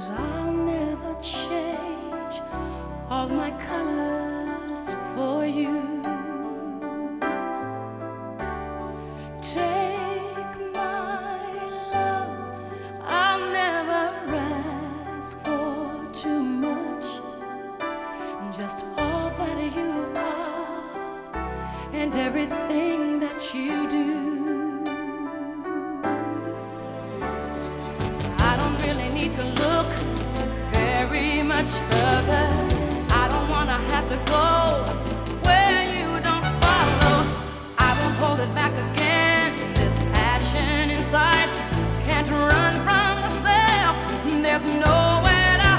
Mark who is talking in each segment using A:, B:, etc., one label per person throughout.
A: I'll never change all my colors for you. Take my love, I'll never ask for too much. Just all that you are and everything that you do. I don't really need to look very much further. I don't wanna have to go where you don't follow. I won't hold it back again. This passion inside can't run from myself. There's nowhere to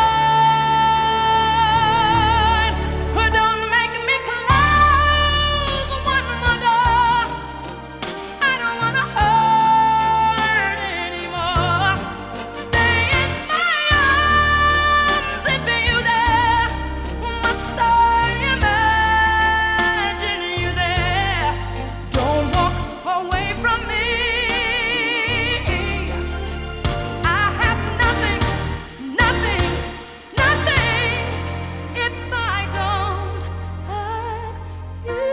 A: hide. Don't make me close one more door. I don't wanna hurt anymore. Stay in my arms if you dare. Must I imagine you there? Don't walk away from me. I have nothing, nothing, nothing if I don't have you.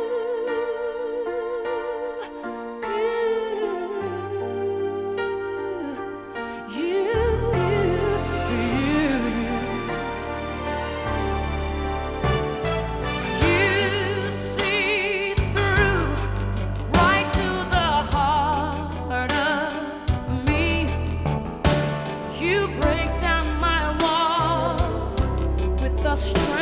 A: You see through right to the heart of me. You break down my walls with the strength